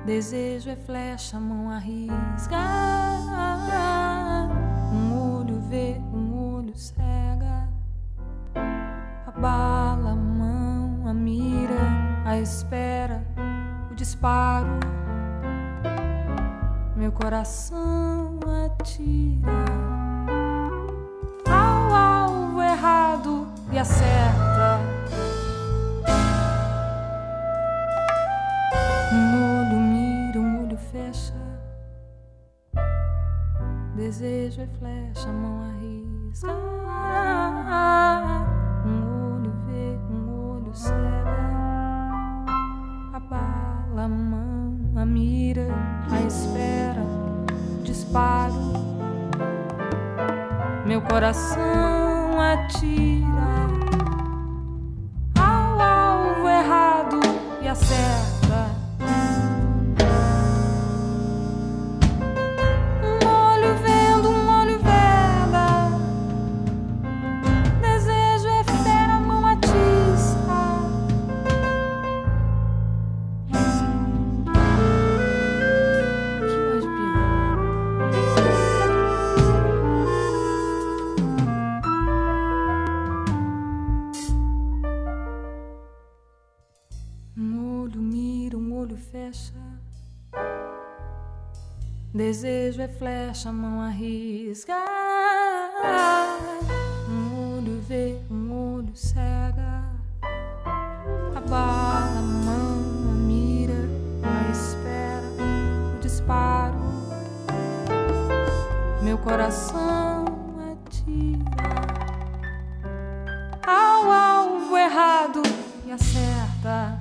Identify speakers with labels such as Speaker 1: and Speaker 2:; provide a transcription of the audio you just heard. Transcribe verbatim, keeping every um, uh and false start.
Speaker 1: Desejo é flecha, a mão arrisca. Um olho vê, um olho cega. A bala, a mão, a mira, a espera, o disparo. Meu coração atira ao alvo errado e acerta. Um olho mira, um olho fecha. Desejo é flecha, a mão arrisca. Um olho vê, um olho cega. A bala, a mão, a mira, a espera, o disparo. Meu coração atira ao alvo errado e acerta. Desejo é flecha, a mão arrisca. Um olho vê, um olho cega. A bala, a mão, a mira, a espera, o disparo. Meu coração atira ao alvo errado e acerta.